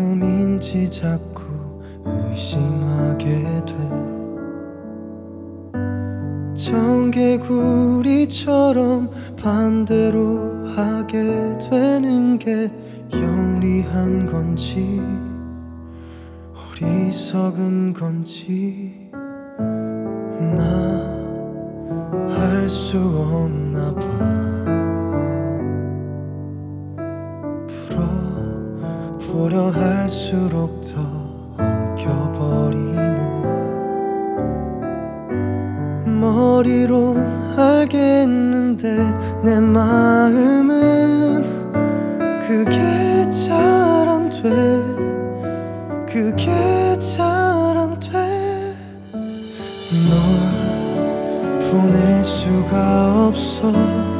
마음인지 자꾸 의심하게 돼. 청개구리처럼 반대로 하게 되는 게 영리한 건지 어리석은 건지 나 할 수 없나 봐. 풀어보려 할수록 더 엉켜버리는, 머리로 알겠는데 내 마음은 그게 잘 안 돼. 그게 잘 안 돼. 널 보낼 수가 없어.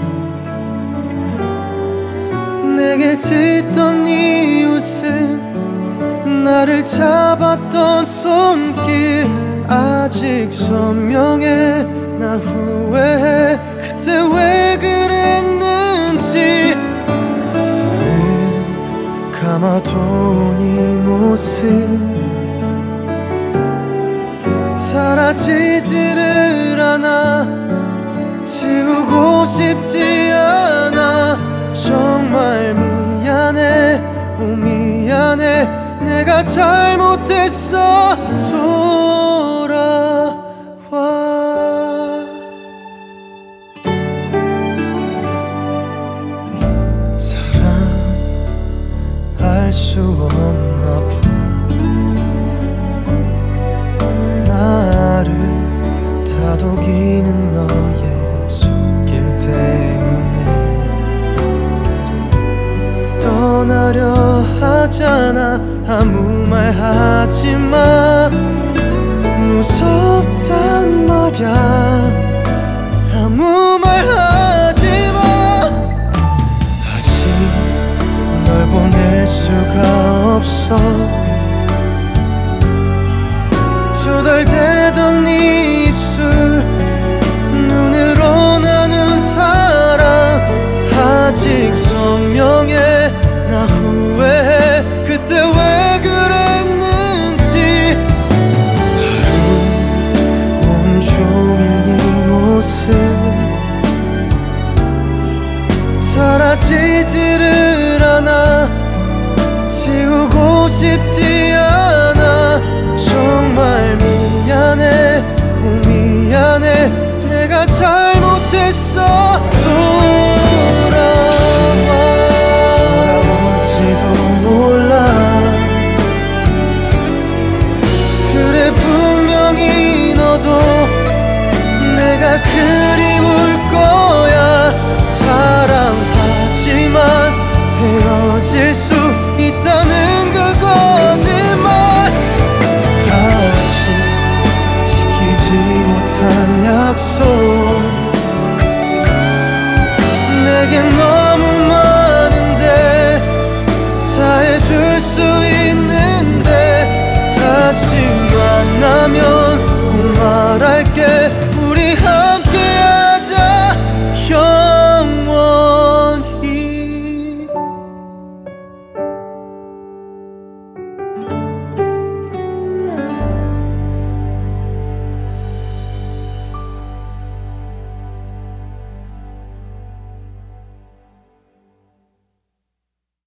내게 짙던 네 웃음, 나를 잡았던 손길 아직 선명해. 나 후회해. 그때 왜 그랬는지. 늘 감아둔 이 모습 사라지지를 않아. 지우고 싶지 않아. 정말 미안해. 미안해. 내가 잘못했어. 돌아와. 사랑할 수 없나 봐. 나를 다독이는 너의 손길 때문에 떠나려 하잖아. 아무 말 하지마. 무섭단 말야. 아무 말 하지마. 아직 널 보낼 수가 없어. 두 달 되던 네 입술, 눈으로 나눈 사랑 아직 선명해. 나 후회해. 그때 왜 그랬는지. 하루 온종일 네 모습 사라지지를 않아. 지우고 싶지 않아. 정말 미안해. 미안해.